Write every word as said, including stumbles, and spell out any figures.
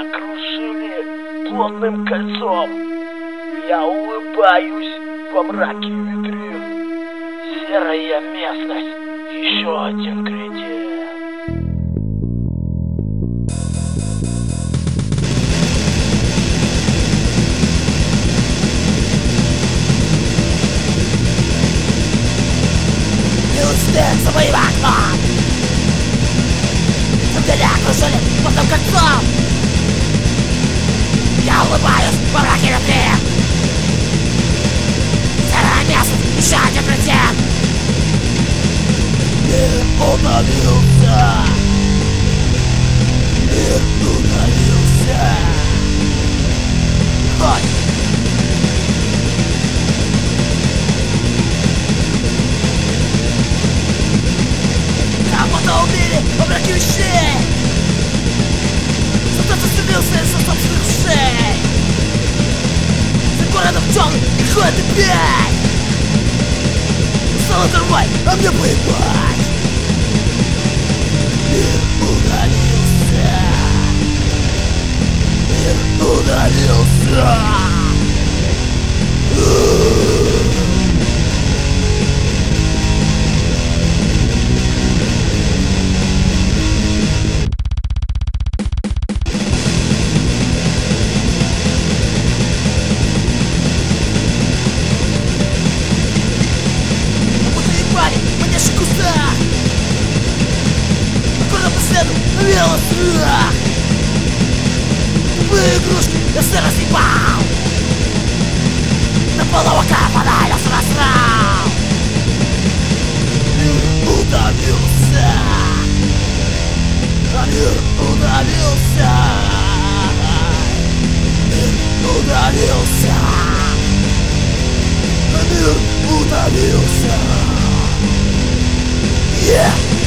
окружили плотным кольцом. Я улыбаюсь во мраке витрин. Серая местность, еще один кретин. Стыд за моим окном. Меня окружили плотным кольцом. Я улыбаюсь во мраке витрин. Серое место, еще один кретин. Мир удалился. Мир удалился. Ой. Кого-то убили во мраке вещей. Кто-то стремился со собственных ушей. За городом темным и ходит и пей. Устал оторвать, а мне поебать. Мир удалился. Мир удалился. Навела страх. Тупые игрушки я все разъебал. На половока фонаря срасрал. Мир удавился. А мир удавился. Мир удавился. А мир удавился. Yeah.